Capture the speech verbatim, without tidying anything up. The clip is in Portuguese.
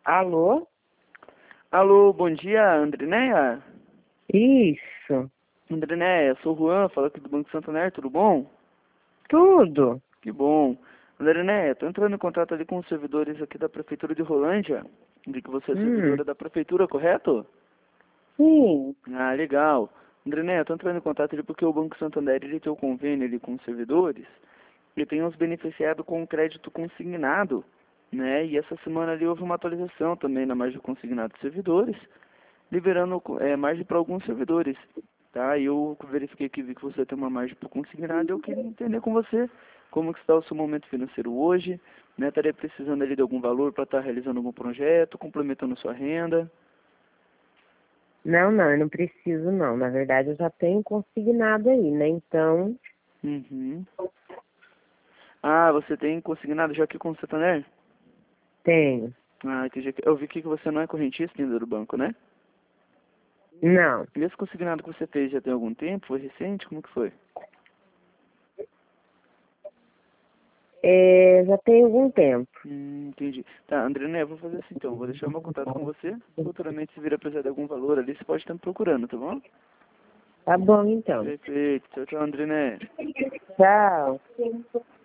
Alô? Alô, bom dia, Andrinéia? Isso. Andrinéia, sou o Juan, falo aqui do Banco Santander, tudo bom? Tudo? Que bom. Andrinéia, tô entrando em contato ali com os servidores aqui da Prefeitura de Rolândia. Vi que você é Hum, servidora da Prefeitura, correto? sim. Ah, legal. Andrinéia, tô entrando em contato ali porque o Banco Santander, ele tem o convênio ali com os servidores e tem os beneficiados com crédito consignado, né? E essa semana ali houve uma atualização também na margem consignada dos servidores, liberando é, margem para alguns servidores, tá? E eu verifiquei que vi que você tem uma margem para consignado e eu queria entender com você como que está o seu momento financeiro hoje, né? Estaria precisando ali de algum valor para estar realizando algum projeto, complementando sua renda. Não, não, eu não preciso não. Na verdade, eu já tenho consignado aí, né? Então, Uhum. Ah, você tem consignado já aqui com o Santander? tenho. Ah, entendi. Eu vi que você não é correntista ainda do banco, né? Não. E esse consignado que você fez já tem algum tempo? Foi recente? Como que foi? É, já tem algum tempo. Hum, entendi. Tá, André, né, eu vou fazer assim então. Vou deixar o meu contato com você. Futuramente, se vir a precisar de algum valor ali, você pode estar me procurando, tá bom? Tá bom, então. Perfeito. Tchau, tchau, André, né? Tchau.